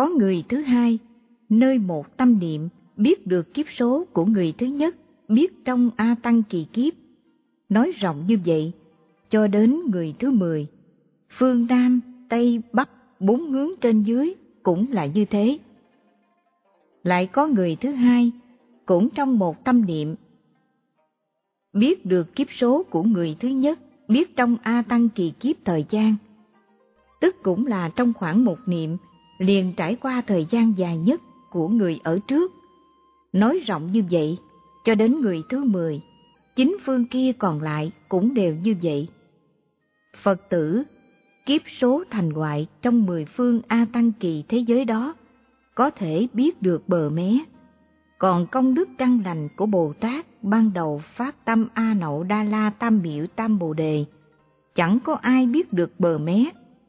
có người thứ hai, nơi một tâm niệm biết được kiếp số của người thứ nhất, biết trong A Tăng kỳ kiếp. Nói rộng như vậy, cho đến người thứ 10, phương Nam, Tây, Bắc, 4 hướng trên dưới cũng là như thế. Lại có người thứ hai, cũng trong một tâm niệm, biết được kiếp số của người thứ nhất, biết trong A Tăng kỳ kiếp thời gian, tức cũng là trong khoảng một niệm, liền trải qua thời gian dài nhất của người ở trước. Nói rộng như vậy, cho đến người thứ 10, 9 phương kia còn lại cũng đều như vậy. Phật tử, kiếp số thành hoại trong 10 phương A Tăng kỳ thế giới đó, có thể biết được bờ mé. Còn công đức căn lành của Bồ Tát ban đầu phát tâm A Nậu Đa La Tam Miệu Tam Bồ Đề, chẳng có ai biết được bờ mé.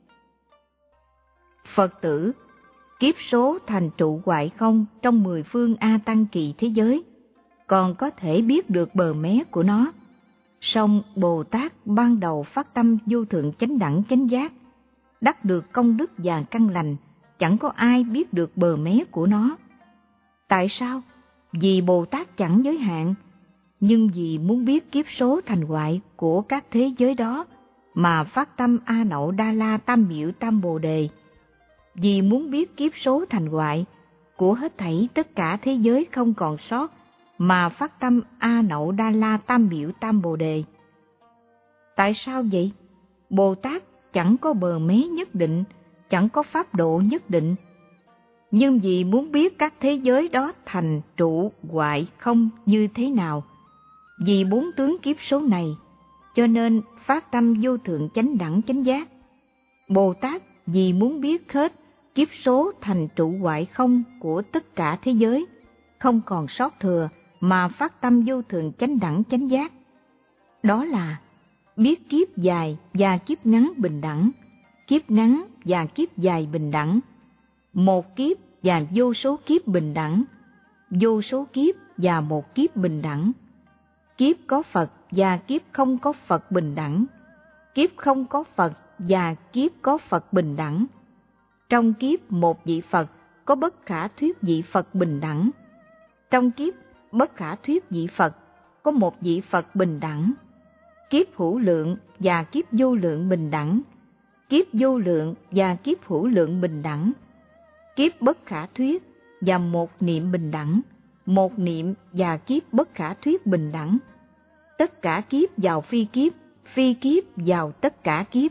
Phật tử, kiếp số thành trụ hoại không trong 10 phương A Tăng kỳ thế giới, còn có thể biết được bờ mé của nó. Song Bồ Tát ban đầu phát tâm vô thượng chánh đẳng chánh giác, đắc được công đức và căn lành, chẳng có ai biết được bờ mé của nó. Tại sao? Vì Bồ Tát chẳng giới hạn, nhưng vì muốn biết kiếp số thành hoại của các thế giới đó mà phát tâm A Nậu Đa La Tam Miệu Tam Bồ Đề. Vì muốn biết kiếp số thành hoại của hết thảy tất cả thế giới không còn sót mà phát tâm A Nậu Đa La Tam Miệu Tam Bồ Đề. Tại sao vậy? Bồ Tát chẳng có bờ mé nhất định, chẳng có pháp độ nhất định. Nhưng vì muốn biết các thế giới đó thành trụ hoại không như thế nào, vì 4 tướng kiếp số này, cho nên phát tâm vô thượng chánh đẳng chánh giác. Bồ Tát vì muốn biết hết kiếp số thành trụ hoại không của tất cả thế giới, không còn sót thừa mà phát tâm vô thượng chánh đẳng chánh giác. Đó là biết kiếp dài và kiếp ngắn bình đẳng, kiếp ngắn và kiếp dài bình đẳng, một kiếp và vô số kiếp bình đẳng, vô số kiếp và một kiếp bình đẳng, kiếp có Phật và kiếp không có Phật bình đẳng, kiếp không có Phật và kiếp có Phật bình đẳng. Trong kiếp một vị Phật có bất khả thuyết vị Phật bình đẳng, trong kiếp bất khả thuyết vị Phật có một vị Phật bình đẳng, kiếp hữu lượng và kiếp vô lượng bình đẳng, kiếp vô lượng và kiếp hữu lượng bình đẳng, kiếp bất khả thuyết và một niệm bình đẳng, một niệm và kiếp bất khả thuyết bình đẳng, tất cả kiếp vào phi kiếp vào tất cả kiếp.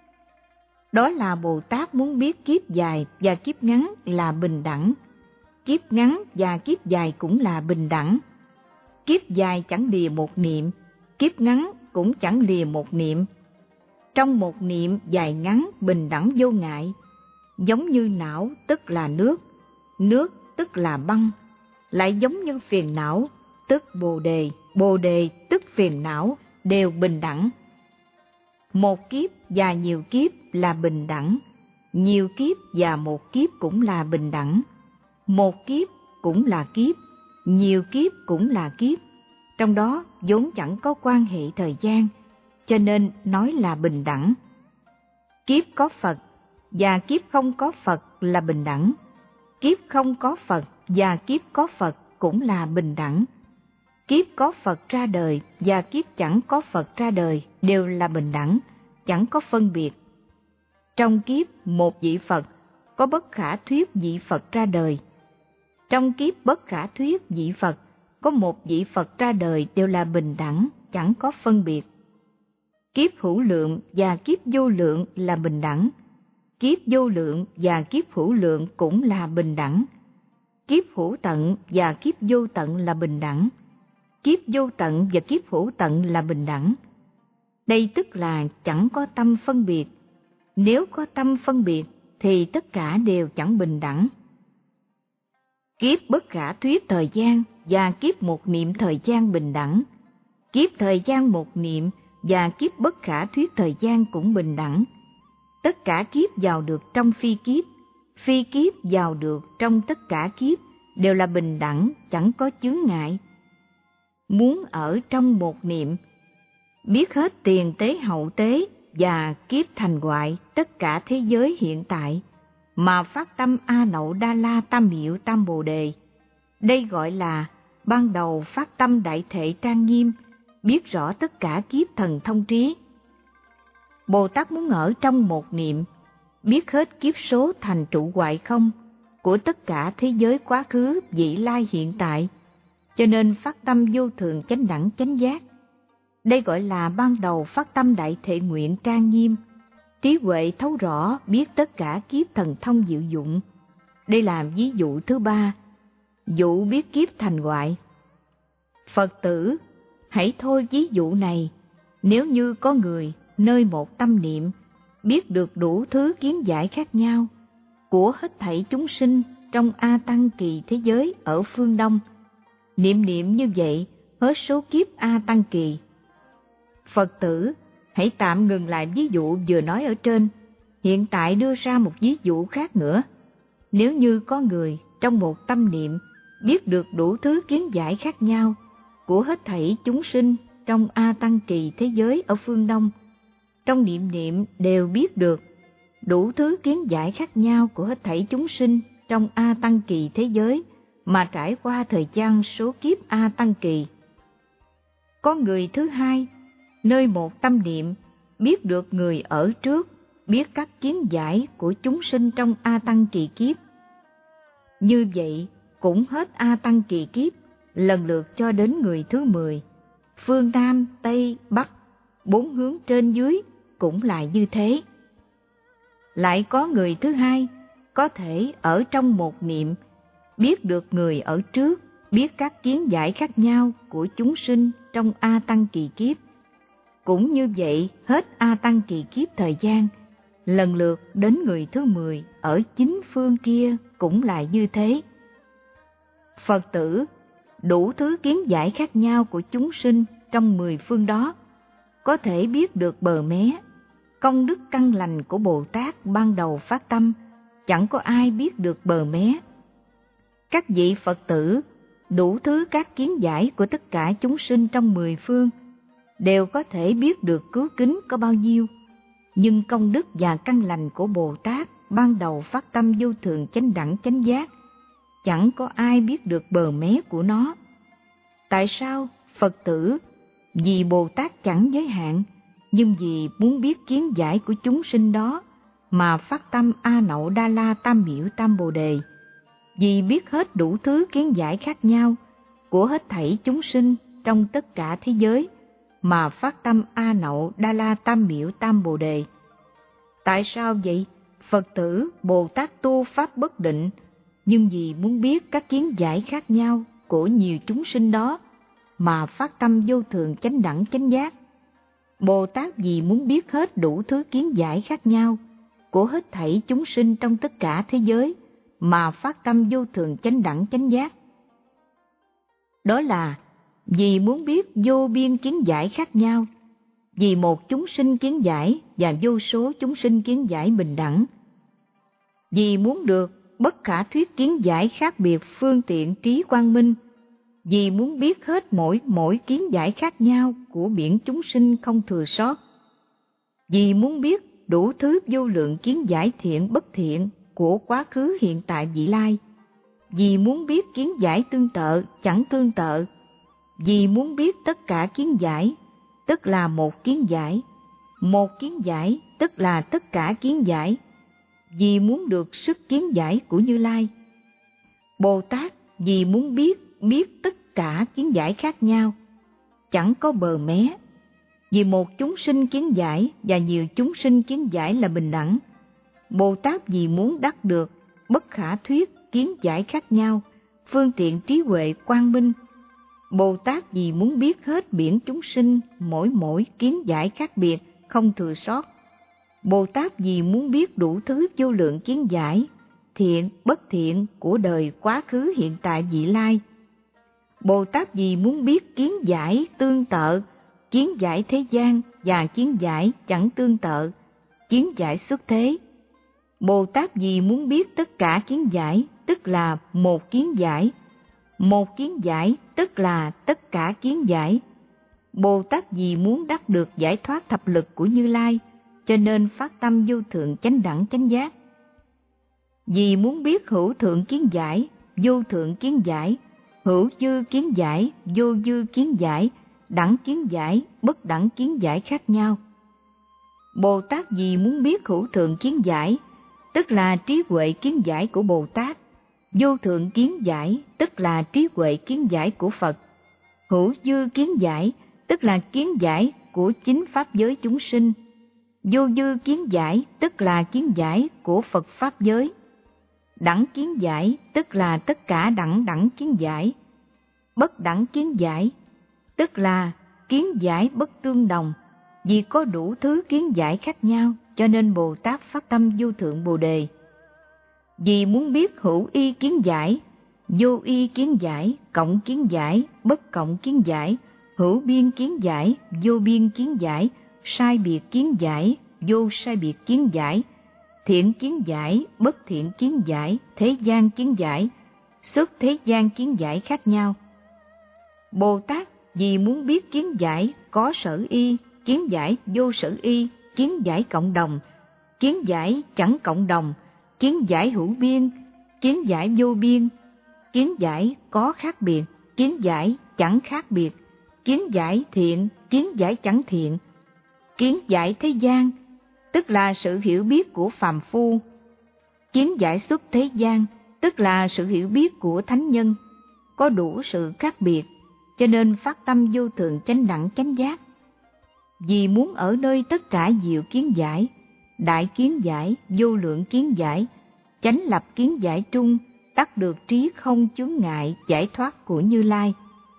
Đó là Bồ Tát muốn biết kiếp dài và kiếp ngắn là bình đẳng, kiếp ngắn và kiếp dài cũng là bình đẳng. Kiếp dài chẳng lìa một niệm, kiếp ngắn cũng chẳng lìa một niệm. Trong một niệm dài ngắn bình đẳng vô ngại, giống như não tức là nước, nước tức là băng, lại giống như phiền não tức bồ đề tức phiền não, đều bình đẳng. Một kiếp và nhiều kiếp là bình đẳng, nhiều kiếp và một kiếp cũng là bình đẳng. Một kiếp cũng là kiếp, nhiều kiếp cũng là kiếp, trong đó vốn chẳng có quan hệ thời gian, cho nên nói là bình đẳng. Kiếp có Phật và kiếp không có Phật là bình đẳng, kiếp không có Phật và kiếp có Phật cũng là bình đẳng. Kiếp có Phật ra đời và kiếp chẳng có Phật ra đời đều là bình đẳng, chẳng có phân biệt. Trong kiếp một vị Phật có bất khả thuyết vị Phật ra đời, trong kiếp bất khả thuyết vị Phật có một vị Phật ra đời đều là bình đẳng, chẳng có phân biệt. Kiếp hữu lượng và kiếp vô lượng là bình đẳng, kiếp vô lượng và kiếp hữu lượng cũng là bình đẳng. Kiếp hữu tận và kiếp vô tận là bình đẳng, kiếp vô tận và kiếp hữu tận là bình đẳng. Đây tức là chẳng có tâm phân biệt. Nếu có tâm phân biệt thì tất cả đều chẳng bình đẳng. Kiếp bất khả thuyết thời gian và kiếp một niệm thời gian bình đẳng, kiếp thời gian một niệm và kiếp bất khả thuyết thời gian cũng bình đẳng. Tất cả kiếp vào được trong phi kiếp vào được trong tất cả kiếp đều là bình đẳng, chẳng có chướng ngại. Muốn ở trong một niệm, biết hết tiền tế hậu tế và kiếp thành hoại tất cả thế giới hiện tại, mà phát tâm A Nậu Đa La Tam Miệu Tam Bồ Đề. Đây gọi là ban đầu phát tâm đại thệ trang nghiêm, biết rõ tất cả kiếp thần thông trí. Bồ Tát muốn ở trong một niệm, biết hết kiếp số thành trụ hoại không của tất cả thế giới quá khứ, vị lai, hiện tại, cho nên phát tâm vô thượng chánh đẳng chánh giác. Đây gọi là ban đầu phát tâm đại thệ nguyện trang nghiêm, trí huệ thấu rõ biết tất cả kiếp thần thông diệu dụng. Đây là ví dụ thứ ba, dụ biết kiếp thành hoại. Phật tử, hãy thôi ví dụ này, nếu như có người nơi một tâm niệm biết được đủ thứ kiến giải khác nhau của hết thảy chúng sinh trong A Tăng kỳ thế giới ở phương Đông, niệm niệm như vậy hết số kiếp A Tăng kỳ. Phật tử, hãy tạm ngừng lại ví dụ vừa nói ở trên, hiện tại đưa ra một ví dụ khác nữa. Nếu như có người trong một tâm niệm biết được đủ thứ kiến giải khác nhau của hết thảy chúng sinh trong A Tăng kỳ thế giới ở phương Đông, trong niệm niệm đều biết được đủ thứ kiến giải khác nhau của hết thảy chúng sinh trong A Tăng kỳ thế giới mà trải qua thời gian số kiếp A Tăng kỳ. Có người thứ hai, nơi một tâm niệm biết được người ở trước, biết các kiến giải của chúng sinh trong A Tăng kỳ kiếp. Như vậy cũng hết A Tăng kỳ kiếp, lần lượt cho đến người thứ 10, phương Nam, Tây, Bắc, 4 hướng trên dưới cũng lại như thế. Lại có người thứ hai, có thể ở trong một niệm biết được người ở trước, biết các kiến giải khác nhau của chúng sinh trong A Tăng kỳ kiếp. Cũng như vậy hết A Tăng kỳ kiếp thời gian, lần lượt đến người thứ 10 ở chính phương kia cũng lại như thế. Phật tử, đủ thứ kiến giải khác nhau của chúng sinh trong 10 phương đó, có thể biết được bờ mé, công đức căn lành của Bồ Tát ban đầu phát tâm, chẳng có ai biết được bờ mé. Các vị Phật tử, đủ thứ các kiến giải của tất cả chúng sinh trong 10 phương, đều có thể biết được cứu kính có bao nhiêu, nhưng công đức và căn lành của Bồ Tát ban đầu phát tâm vô thượng chánh đẳng chánh giác, chẳng có ai biết được bờ mé của nó. Tại sao, Phật tử? Vì Bồ Tát chẳng giới hạn, nhưng vì muốn biết kiến giải của chúng sinh đó mà phát tâm A Nậu Đa La Tam Miệu Tam Bồ Đề. Vì biết hết đủ thứ kiến giải khác nhau của hết thảy chúng sinh trong tất cả thế giới mà phát tâm A Nậu Đa La Tam Miệu Tam Bồ Đề. Tại sao vậy? Phật tử, Bồ Tát tu pháp bất định, nhưng vì muốn biết các kiến giải khác nhau của nhiều chúng sinh đó mà phát tâm vô thượng chánh đẳng chánh giác. Bồ Tát vì muốn biết hết đủ thứ kiến giải khác nhau của hết thảy chúng sinh trong tất cả thế giới mà phát tâm vô thượng chánh đẳng chánh giác. Đó là vì muốn biết vô biên kiến giải khác nhau, vì một chúng sinh kiến giải và vô số chúng sinh kiến giải bình đẳng. Vì muốn được bất khả thuyết kiến giải khác biệt phương tiện trí quang minh, vì muốn biết hết mỗi kiến giải khác nhau của biển chúng sinh không thừa sót, vì muốn biết đủ thứ vô lượng kiến giải thiện bất thiện của quá khứ hiện tại vị lai, vì muốn biết kiến giải tương tự chẳng tương tự, vì muốn biết tất cả kiến giải, tức là một kiến giải tức là tất cả kiến giải, vì muốn được sức kiến giải của Như Lai. Bồ Tát vì muốn biết tất cả kiến giải khác nhau, chẳng có bờ mé, vì một chúng sinh kiến giải và nhiều chúng sinh kiến giải là bình đẳng. Bồ Tát vì muốn đắc được bất khả thuyết kiến giải khác nhau, phương tiện trí huệ quang minh. Bồ Tát vì muốn biết hết biển chúng sinh mỗi kiến giải khác biệt, không thừa sót. Bồ Tát vì muốn biết đủ thứ vô lượng kiến giải, thiện, bất thiện của đời quá khứ hiện tại vị lai. Bồ Tát vì muốn biết kiến giải tương tự, kiến giải thế gian và kiến giải chẳng tương tự, kiến giải xuất thế. Bồ Tát vì muốn biết tất cả kiến giải, tức là một kiến giải tức là tất cả kiến giải. Bồ Tát vì muốn đắc được giải thoát thập lực của Như Lai, cho nên phát tâm vô thượng chánh đẳng chánh giác. Vì muốn biết hữu thượng kiến giải, vô thượng kiến giải, hữu dư kiến giải, vô dư kiến giải, đẳng kiến giải, bất đẳng kiến giải khác nhau. Bồ Tát vì muốn biết hữu thượng kiến giải, tức là trí huệ kiến giải của Bồ Tát, vô thượng kiến giải, tức là trí huệ kiến giải của Phật, hữu dư kiến giải, tức là kiến giải của chính pháp giới chúng sinh, vô dư kiến giải, tức là kiến giải của Phật pháp giới, đẳng kiến giải, tức là tất cả đẳng kiến giải, bất đẳng kiến giải, tức là kiến giải bất tương đồng. Vì có đủ thứ kiến giải khác nhau, cho nên Bồ Tát phát tâm vô thượng Bồ Đề. Vì muốn biết hữu y kiến giải, vô y kiến giải, cộng kiến giải, bất cộng kiến giải, hữu biên kiến giải, vô biên kiến giải, sai biệt kiến giải, vô sai biệt kiến giải, thiện kiến giải, bất thiện kiến giải, thế gian kiến giải, xuất thế gian kiến giải khác nhau. Bồ Tát vì muốn biết kiến giải có sở y, kiến giải vô sở y, kiến giải cộng đồng, kiến giải chẳng cộng đồng, kiến giải hữu biên, kiến giải vô biên, kiến giải có khác biệt, kiến giải chẳng khác biệt, kiến giải thiện, kiến giải chẳng thiện, kiến giải thế gian, tức là sự hiểu biết của phàm phu, kiến giải xuất thế gian, tức là sự hiểu biết của thánh nhân, có đủ sự khác biệt, cho nên phát tâm vô thượng chánh đẳng chánh giác. Vì muốn ở nơi tất cả diệu kiến giải, đại kiến giải, vô lượng kiến giải, chánh lập kiến giải trung, đắc được trí không chướng ngại giải thoát của Như Lai.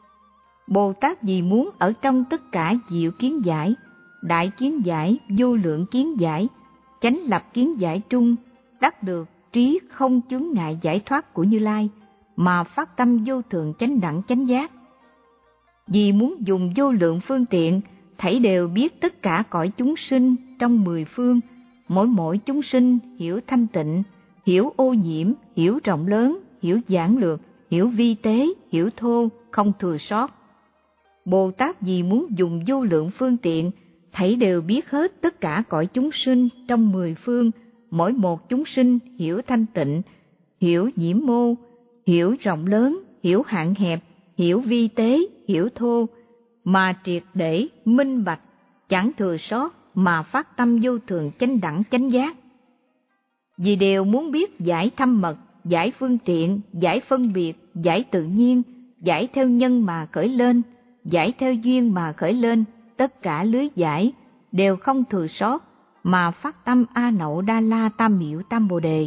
Bồ Tát vì muốn ở trong tất cả diệu kiến giải, đại kiến giải, vô lượng kiến giải, chánh lập kiến giải trung, đắc được trí không chướng ngại giải thoát của Như Lai, mà phát tâm vô thượng chánh đẳng chánh giác. Vì muốn dùng vô lượng phương tiện, thảy đều biết tất cả cõi chúng sinh trong 10 phương, mỗi chúng sinh hiểu thanh tịnh, hiểu ô nhiễm, hiểu rộng lớn, hiểu giản lược, hiểu vi tế, hiểu thô, không thừa sót. Bồ Tát vì muốn dùng vô lượng phương tiện, thảy đều biết hết tất cả cõi chúng sinh trong 10 phương, mỗi một chúng sinh hiểu thanh tịnh, hiểu nhiễm mô, hiểu rộng lớn, hiểu hạn hẹp, hiểu vi tế, hiểu thô, mà triệt để minh bạch, chẳng thừa sót, mà phát tâm vô thượng chánh đẳng chánh giác. Vì đều muốn biết giải thâm mật, giải phương tiện, giải phân biệt, giải tự nhiên, giải theo nhân mà khởi lên, giải theo duyên mà khởi lên, tất cả lưới giải đều không thừa sót, mà phát tâm A Nậu Đa La Tam Miệu Tam Bồ Đề.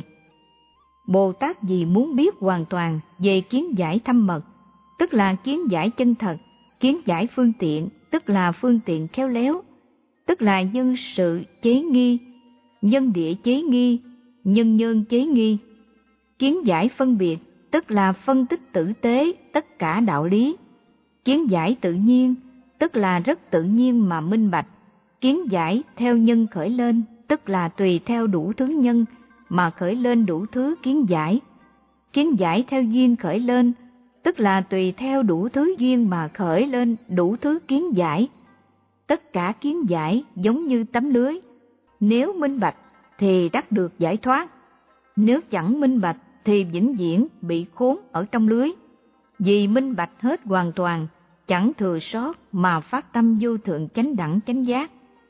Bồ Tát vì muốn biết hoàn toàn về kiến giải thâm mật, tức là kiến giải chân thật, kiến giải phương tiện, tức là phương tiện khéo léo, tức là nhân sự chế nghi, nhân địa chế nghi, nhân nhân chế nghi. Kiến giải phân biệt, tức là phân tích tử tế tất cả đạo lý. Kiến giải tự nhiên, tức là rất tự nhiên mà minh bạch. Kiến giải theo nhân khởi lên, tức là tùy theo đủ thứ nhân mà khởi lên đủ thứ kiến giải. Kiến giải theo duyên khởi lên, tức là tùy theo đủ thứ duyên mà khởi lên đủ thứ kiến giải. Tất cả kiến giải giống như tấm lưới, nếu minh bạch thì đắc được giải thoát, nếu chẳng minh bạch thì vĩnh viễn bị khốn ở trong lưới. Vì minh bạch hết hoàn toàn, chẳng thừa sót mà phát tâm vô thượng chánh đẳng chánh giác.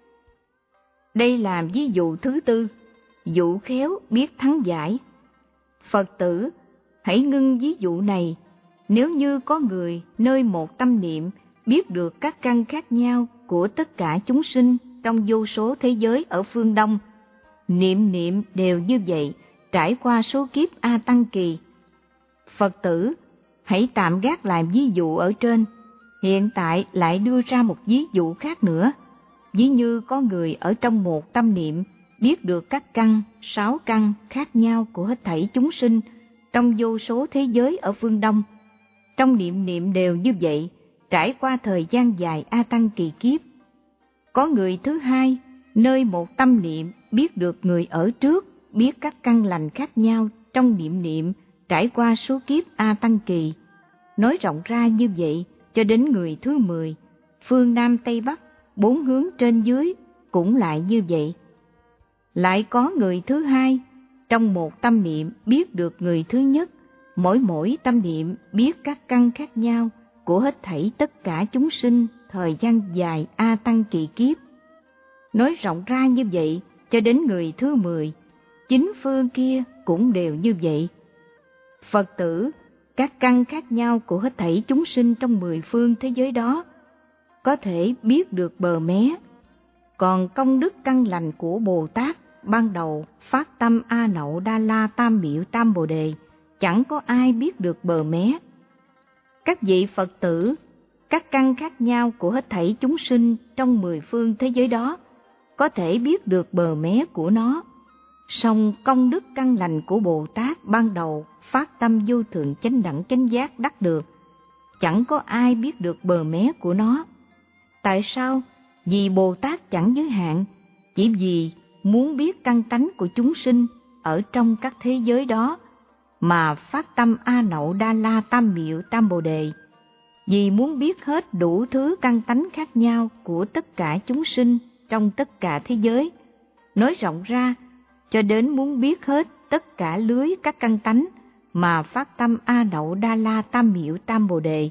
Đây là ví dụ thứ tư, dụ khéo biết thắng giải. Phật tử, hãy ngưng ví dụ này. Nếu như có người nơi một tâm niệm biết được các căn khác nhau của tất cả chúng sinh trong vô số thế giới ở phương Đông, niệm niệm đều như vậy, trải qua số kiếp A Tăng Kỳ. Phật tử, hãy tạm gác lại ví dụ ở trên, hiện tại lại đưa ra một ví dụ khác nữa. Ví như có người ở trong một tâm niệm biết được các căn, 6 căn khác nhau của hết thảy chúng sinh trong vô số thế giới ở phương Đông. Trong niệm niệm đều như vậy, trải qua thời gian dài A Tăng Kỳ kiếp. Có người thứ hai, nơi một tâm niệm biết được người ở trước, biết các căn lành khác nhau trong niệm niệm, trải qua số kiếp A Tăng Kỳ. Nói rộng ra như vậy, cho đến người thứ 10, phương Nam Tây Bắc, 4 hướng trên dưới, cũng lại như vậy. Lại có người thứ hai, Trong một tâm niệm biết được người thứ nhất, mỗi tâm niệm biết các căn khác nhau của hết thảy tất cả chúng sinh thời gian dài A Tăng kỳ kiếp. Nói rộng ra như vậy cho đến người thứ 10, chính phương kia cũng đều như vậy. Phật tử, các căn khác nhau của hết thảy chúng sinh trong 10 phương thế giới đó có thể biết được bờ mé. Còn công đức căn lành của Bồ Tát ban đầu phát tâm A Nậu Đa La Tam Miệu Tam Bồ Đề, chẳng có ai biết được bờ mé. Các vị Phật tử, các căn khác nhau của hết thảy chúng sinh trong 10 phương thế giới đó có thể biết được bờ mé của nó. Song công đức căn lành của Bồ Tát ban đầu phát tâm vô thượng chánh đẳng chánh giác đắc được, chẳng có ai biết được bờ mé của nó. Tại sao? Vì Bồ Tát chẳng giới hạn, chỉ vì muốn biết căn tánh của chúng sinh ở trong các thế giới đó mà phát tâm A Nậu Đa La Tam Miệu Tam Bồ Đề. Vì muốn biết hết đủ thứ căn tánh khác nhau của tất cả chúng sinh trong tất cả thế giới, nói rộng ra cho đến muốn biết hết tất cả lưới các căn tánh mà phát tâm A Nậu Đa La Tam Miệu Tam Bồ Đề.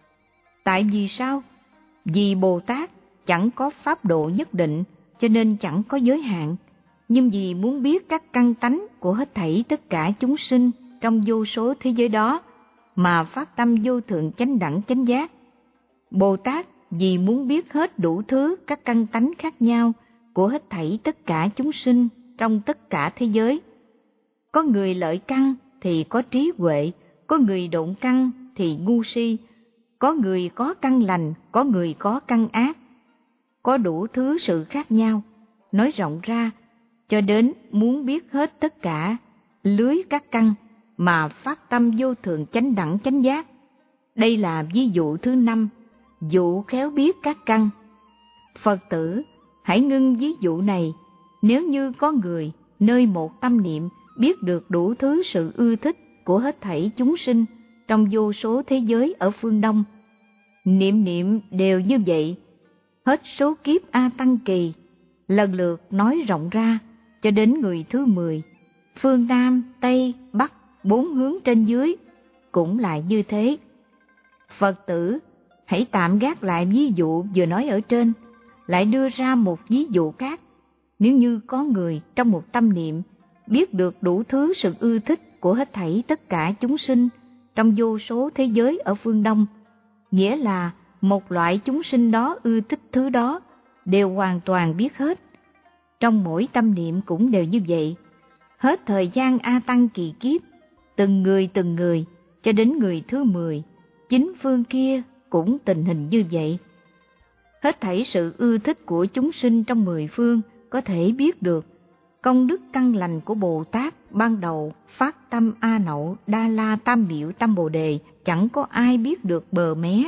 Tại vì sao? Vì Bồ Tát chẳng có pháp độ nhất định cho nên chẳng có giới hạn, nhưng vì muốn biết các căn tánh của hết thảy tất cả chúng sinh trong vô số thế giới đó mà phát tâm vô thượng chánh đẳng chánh giác. Bồ Tát vì muốn biết hết đủ thứ các căn tánh khác nhau của hết thảy tất cả chúng sinh trong tất cả thế giới. Có người lợi căn thì có trí huệ, có người độn căn thì ngu si, có người có căn lành, có người có căn ác. Có đủ thứ sự khác nhau, nói rộng ra cho đến muốn biết hết tất cả lưới các căn mà phát tâm vô thượng chánh đẳng chánh giác. Đây là ví dụ thứ 5, dụ khéo biết các căn. Phật tử, hãy ngưng ví dụ này. Nếu như có người nơi một tâm niệm biết được đủ thứ sự ưa thích của hết thảy chúng sinh trong vô số thế giới ở phương Đông, niệm niệm đều như vậy, hết số kiếp A Tăng kỳ, lần lượt nói rộng ra cho đến người thứ 10, phương Nam, Tây, Bắc, 4 hướng trên dưới cũng lại như thế. Phật tử, hãy tạm gác lại ví dụ vừa nói ở trên, lại đưa ra một ví dụ khác. Nếu như có người trong một tâm niệm biết được đủ thứ sự ưa thích của hết thảy tất cả chúng sinh trong vô số thế giới ở phương Đông, nghĩa là một loại chúng sinh đó ưa thích thứ đó đều hoàn toàn biết hết. Trong mỗi tâm niệm cũng đều như vậy. Hết thời gian A Tăng kỳ kiếp, từng người cho đến người thứ 10, chính phương kia cũng tình hình như vậy. Hết thảy sự ưa thích của chúng sinh trong 10 phương có thể biết được. Công đức căn lành của Bồ Tát ban đầu phát tâm A Nậu Đa La Tam Miệu Tam Bồ Đề, chẳng có ai biết được bờ mé.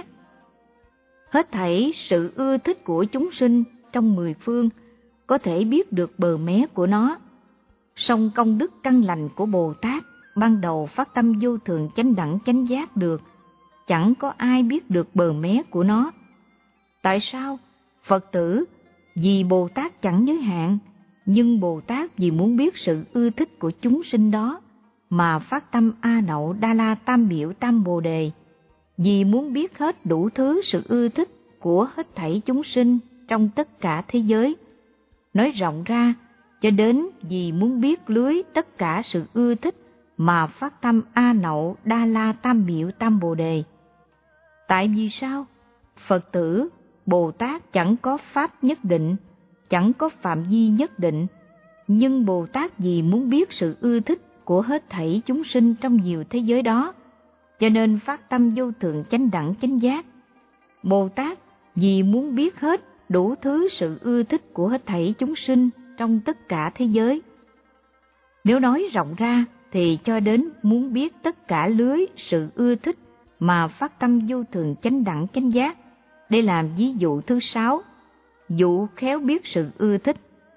Hết thảy sự ưa thích của chúng sinh trong 10 phương có thể biết được bờ mé của nó. Song công đức căn lành của Bồ Tát ban đầu phát tâm vô thượng chánh đẳng chánh giác được, chẳng có ai biết được bờ mé của nó. Tại sao? Phật tử, vì Bồ Tát chẳng giới hạn, nhưng Bồ Tát vì muốn biết sự ưa thích của chúng sinh đó mà phát tâm A Nậu Đa La Tam Miệu Tam Bồ Đề, vì muốn biết hết đủ thứ sự ưa thích của hết thảy chúng sinh trong tất cả thế giới. Nói rộng ra cho đến vì muốn biết lưới tất cả sự ưa thích mà phát tâm A Nậu Đa La Tam Miệu Tam Bồ Đề. Tại vì sao? Phật tử, Bồ Tát chẳng có pháp nhất định, chẳng có phạm vi nhất định, nhưng Bồ Tát vì muốn biết sự ưa thích của hết thảy chúng sinh trong nhiều thế giới đó, cho nên phát tâm vô thượng chánh đẳng chánh giác. Bồ Tát vì muốn biết hết đủ thứ sự ưa thích của hết thảy chúng sinh trong tất cả thế giới. Nếu nói rộng ra thì cho đến muốn biết tất cả lưới sự ưa thích mà phát tâm vô thượng chánh đẳng chánh giác. Đây là ví dụ thứ 6, dụ khéo biết sự ưa thích.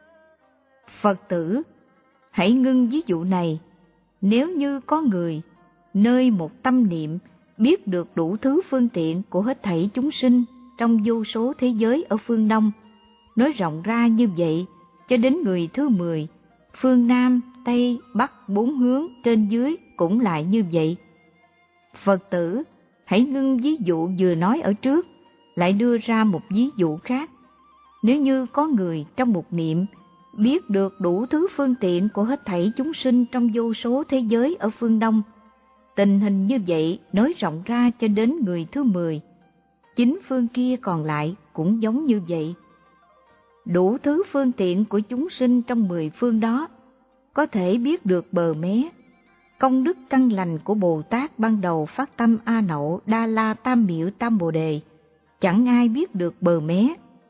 Phật tử, hãy ngưng ví dụ này. Nếu như có người nơi một tâm niệm biết được đủ thứ phương tiện của hết thảy chúng sinh trong vô số thế giới ở phương Đông, nói rộng ra như vậy cho đến người thứ 10, phương Nam, Tây, Bắc bốn hướng, trên dưới cũng lại như vậy. Phật tử, hãy ngưng ví dụ vừa nói ở trước, lại đưa ra một ví dụ khác. Nếu như có người trong một niệm biết được đủ thứ phương tiện của hết thảy chúng sinh trong vô số thế giới ở phương Đông, tình hình như vậy nói rộng ra cho đến người thứ 10, 9 phương kia còn lại cũng giống như vậy. Đủ thứ phương tiện của chúng sinh trong 10 phương đó có thể biết được bờ mé. Công đức căn lành của Bồ Tát ban đầu phát tâm A Nậu Đa La Tam Miệu Tam Bồ Đề, chẳng ai biết được bờ mé.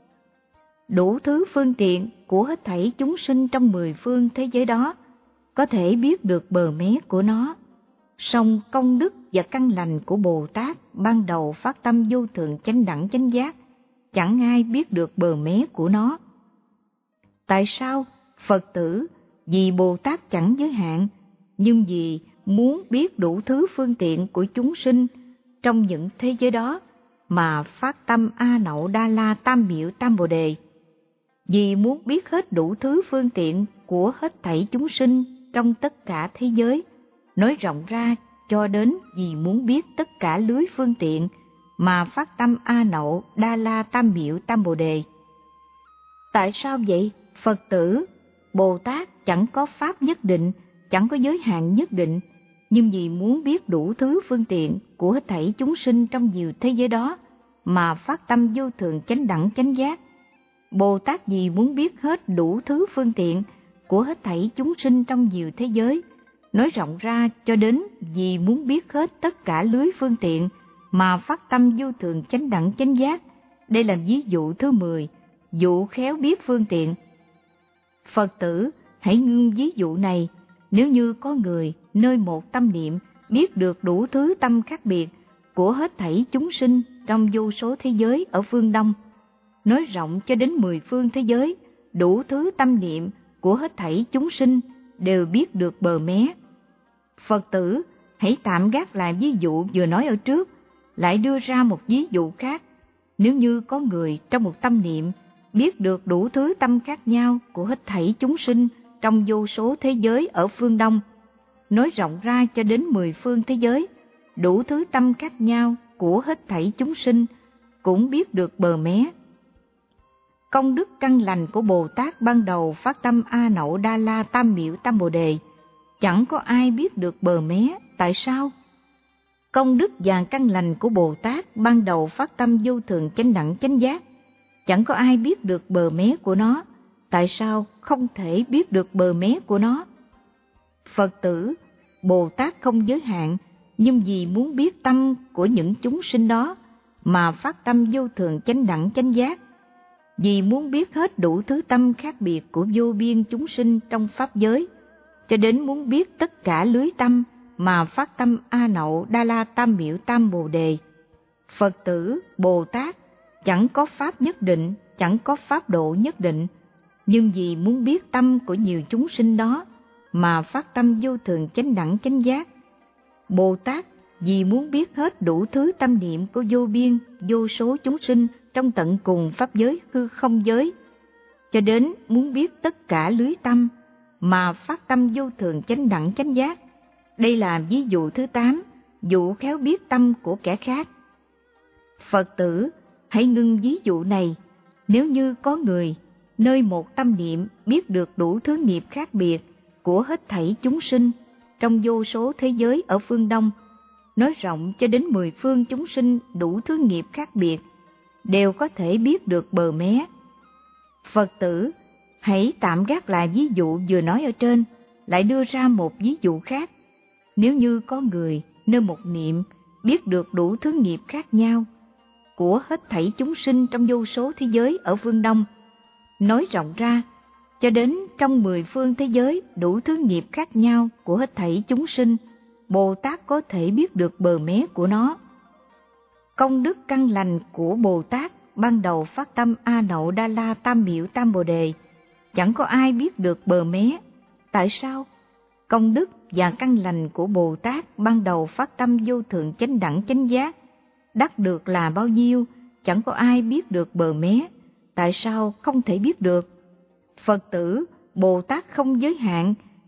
Đủ thứ phương tiện của hết thảy chúng sinh trong 10 phương thế giới đó có thể biết được bờ mé của nó. Song công đức và căn lành của Bồ Tát ban đầu phát tâm vô thượng chánh đẳng chánh giác, chẳng ai biết được bờ mé của nó. Tại sao? Phật tử, vì Bồ Tát chẳng giới hạn, nhưng vì muốn biết đủ thứ phương tiện của chúng sinh trong những thế giới đó mà phát tâm A Nậu Đa La Tam Miệu Tam Bồ Đề. Vì muốn biết hết đủ thứ phương tiện của hết thảy chúng sinh trong tất cả thế giới, nói rộng ra cho đến vì muốn biết tất cả lưới phương tiện mà phát tâm A Nậu Đa La Tam Miệu Tam Bồ Đề. Tại sao vậy? Phật tử, Bồ Tát chẳng có pháp nhất định, chẳng có giới hạn nhất định, nhưng vì muốn biết đủ thứ phương tiện của hết thảy chúng sinh trong nhiều thế giới đó mà phát tâm vô thượng chánh đẳng chánh giác. Bồ Tát vì muốn biết hết đủ thứ phương tiện của hết thảy chúng sinh trong nhiều thế giới, nói rộng ra cho đến vì muốn biết hết tất cả lưới phương tiện mà phát tâm vô thượng chánh đẳng chánh giác. Đây là ví dụ thứ 10, dụ khéo biết phương tiện. Phật tử, hãy ngưng ví dụ này. Nếu như có người nơi một tâm niệm biết được đủ thứ tâm khác biệt của hết thảy chúng sinh trong vô số thế giới ở phương Đông, nói rộng cho đến 10 phương thế giới, đủ thứ tâm niệm của hết thảy chúng sinh đều biết được bờ mé. Phật tử, hãy tạm gác lại ví dụ vừa nói ở trước, lại đưa ra một ví dụ khác. Nếu như có người trong một tâm niệm biết được đủ thứ tâm khác nhau của hết thảy chúng sinh trong vô số thế giới ở phương Đông, nói rộng ra cho đến 10 phương thế giới, đủ thứ tâm khác nhau của hết thảy chúng sinh cũng biết được bờ mé. Công đức căn lành của Bồ Tát ban đầu phát tâm A Nậu Đa La Tam Miệu Tam Bồ Đề, chẳng có ai biết được bờ mé. Tại sao? Công đức và căn lành của Bồ Tát ban đầu phát tâm vô thượng chánh đẳng chánh giác, chẳng có ai biết được bờ mé của nó. Tại sao không thể biết được bờ mé của nó? Phật tử, Bồ Tát không giới hạn, nhưng vì muốn biết tâm của những chúng sinh đó mà phát tâm vô thượng chánh đẳng chánh giác. Vì muốn biết hết đủ thứ tâm khác biệt của vô biên chúng sinh trong pháp giới, cho đến muốn biết tất cả lưới tâm mà phát tâm A Nậu Đa La Tam Miệu Tam Bồ Đề. Phật tử, Bồ Tát chẳng có pháp nhất định, chẳng có pháp độ nhất định, nhưng vì muốn biết tâm của nhiều chúng sinh đó mà phát tâm vô thượng chánh đẳng chánh giác. Bồ Tát vì muốn biết hết đủ thứ tâm niệm của vô biên, vô số chúng sinh trong tận cùng pháp giới hư không giới, cho đến muốn biết tất cả lưới tâm mà phát tâm vô thượng chánh đẳng chánh giác. Đây là ví dụ thứ 8, dụ khéo biết tâm của kẻ khác. Phật tử, hãy ngưng ví dụ này. Nếu như có người nơi một tâm niệm biết được đủ thứ nghiệp khác biệt của hết thảy chúng sinh trong vô số thế giới ở phương Đông, nói rộng cho đến 10 phương chúng sinh đủ thứ nghiệp khác biệt, đều có thể biết được bờ mé. Phật tử, hãy tạm gác lại ví dụ vừa nói ở trên, lại đưa ra một ví dụ khác. Nếu như có người nơi một niệm biết được đủ thứ nghiệp khác nhau của hết thảy chúng sinh trong vô số thế giới ở phương Đông, nói rộng ra cho đến trong 10 phương thế giới đủ thứ nghiệp khác nhau của hết thảy chúng sinh, Bồ Tát có thể biết được bờ mé của nó. Công đức căn lành của Bồ Tát ban đầu phát tâm A Nậu Đa La Tam Miệu Tam Bồ Đề, chẳng có ai biết được bờ mé. Tại sao? Công đức và căn lành của Bồ Tát ban đầu phát tâm vô thượng chánh đẳng chánh giác, đắc được là bao nhiêu, chẳng có ai biết được bờ mé. Tại sao không thể biết được? Phật tử, Bồ Tát không giới hạn,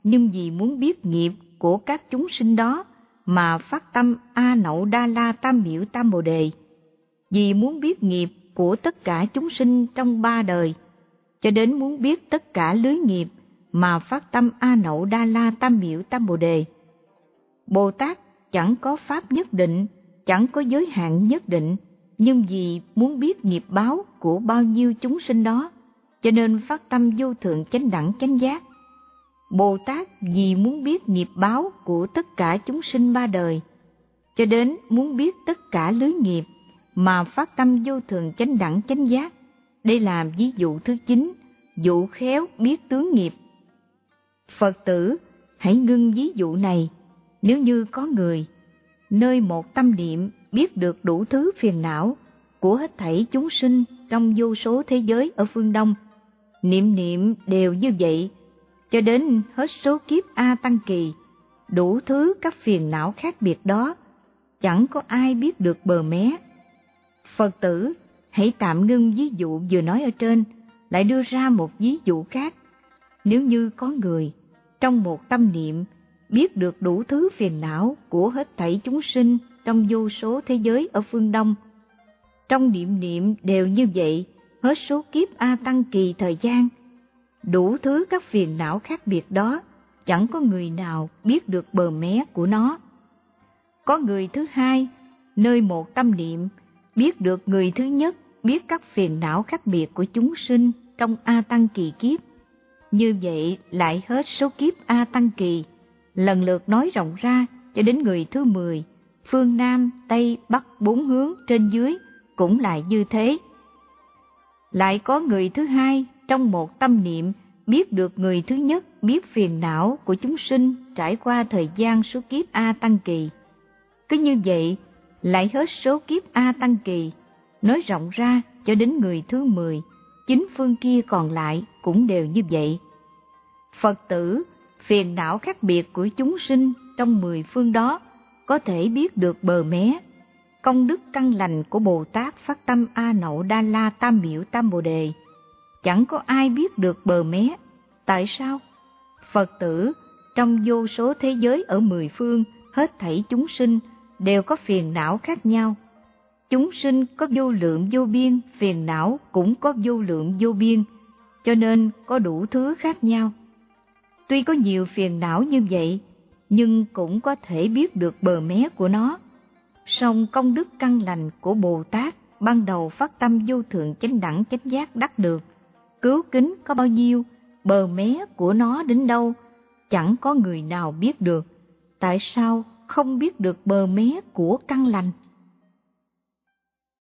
nhưng vì muốn biết nghiệp của các chúng sinh đó mà phát tâm A Nậu Đa La Tam Miểu Tam Bồ Đề. Vì muốn biết nghiệp của tất cả chúng sinh trong 3 đời, cho đến muốn biết tất cả lưới nghiệp mà phát tâm A Nậu Đa La Tam Miểu Tam Bồ Đề. Bồ Tát chẳng có pháp nhất định, chẳng có giới hạn nhất định, nhưng vì muốn biết nghiệp báo của bao nhiêu chúng sinh đó, cho nên phát tâm vô thượng chánh đẳng chánh giác. Bồ Tát vì muốn biết nghiệp báo của tất cả chúng sinh 3 đời, cho đến muốn biết tất cả lưới nghiệp mà phát tâm vô thượng chánh đẳng chánh giác. Đây là ví dụ thứ 9, dụ khéo biết tướng nghiệp. Phật tử, hãy ngưng ví dụ này. Nếu như có người, nơi một tâm niệm biết được đủ thứ phiền não của hết thảy chúng sinh trong vô số thế giới ở phương Đông, niệm niệm đều như vậy, cho đến hết số kiếp A Tăng Kỳ, đủ thứ các phiền não khác biệt đó, chẳng có ai biết được bờ mé. Phật tử, hãy tạm ngưng ví dụ vừa nói ở trên, lại đưa ra một ví dụ khác. Nếu như có người, trong một tâm niệm, biết được đủ thứ phiền não của hết thảy chúng sinh trong vô số thế giới ở phương Đông, trong niệm niệm đều như vậy, hết số kiếp A Tăng Kỳ thời gian, đủ thứ các phiền não khác biệt đó, chẳng có người nào biết được bờ mé của nó. Có người thứ hai, nơi một tâm niệm, biết được người thứ nhất biết các phiền não khác biệt của chúng sinh trong A Tăng Kỳ kiếp. Như vậy lại hết số kiếp A Tăng Kỳ, lần lượt nói rộng ra cho đến người thứ 10, phương Nam, Tây, Bắc 4 hướng trên dưới cũng lại như thế. Lại có người thứ hai, trong một tâm niệm, biết được người thứ nhất biết phiền não của chúng sinh trải qua thời gian số kiếp A Tăng Kỳ. Cứ như vậy, lại hết số kiếp A Tăng Kỳ, nói rộng ra cho đến người thứ 10, 9 phương kia còn lại cũng đều như vậy. Phật tử, phiền não khác biệt của chúng sinh trong 10 phương đó có thể biết được bờ mé. Công đức căn lành của Bồ Tát phát tâm A Nậu Đa La Tam Miểu Tam Bồ Đề, chẳng có ai biết được bờ mé. Tại sao? Phật tử, trong vô số thế giới ở 10 phương, hết thảy chúng sinh đều có phiền não khác nhau. Chúng sinh có vô lượng vô biên, phiền não cũng có vô lượng vô biên, cho nên có đủ thứ khác nhau. Tuy có nhiều phiền não như vậy, nhưng cũng có thể biết được bờ mé của nó. Song công đức căn lành của Bồ Tát ban đầu phát tâm vô thượng chánh đẳng chánh giác đắc được, cứu kính có bao nhiêu, bờ mé của nó đến đâu, chẳng có người nào biết được. Tại sao không biết được bờ mé của căn lành?